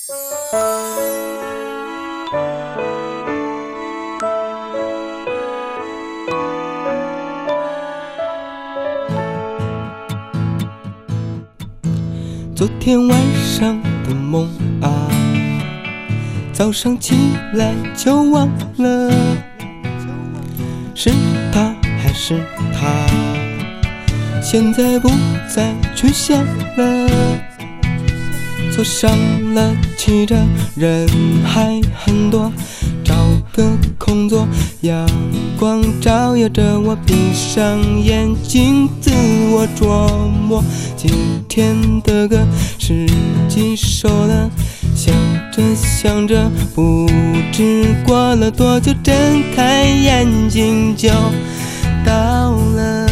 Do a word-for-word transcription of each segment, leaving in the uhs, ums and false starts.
昨天晚上的梦啊，早上起来就忘了，是他还是他？现在不再去想了。坐上了汽车，人还很多，找个空座，阳光照耀着我，闭上眼睛自我琢磨。今天的歌是几首了？想着想着，不知过了多久，睁开眼睛就到了。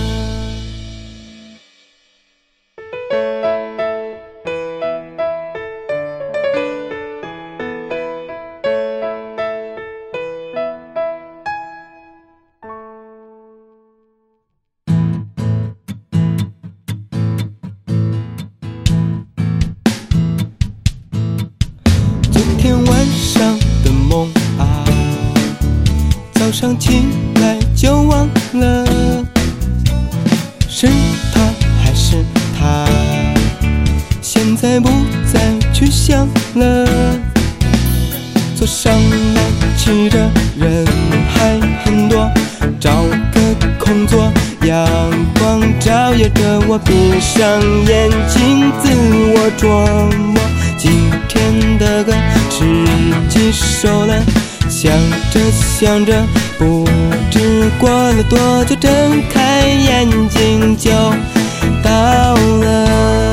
昨天晚上的梦啊，早上起来就忘了，是他还是他？现在不再去想了。坐上了汽车，人还很多，找个空座，阳光照耀着我，闭上眼睛自我琢磨。今天的歌是几首了？想着想着，不知过了多久，睁开眼睛就到了。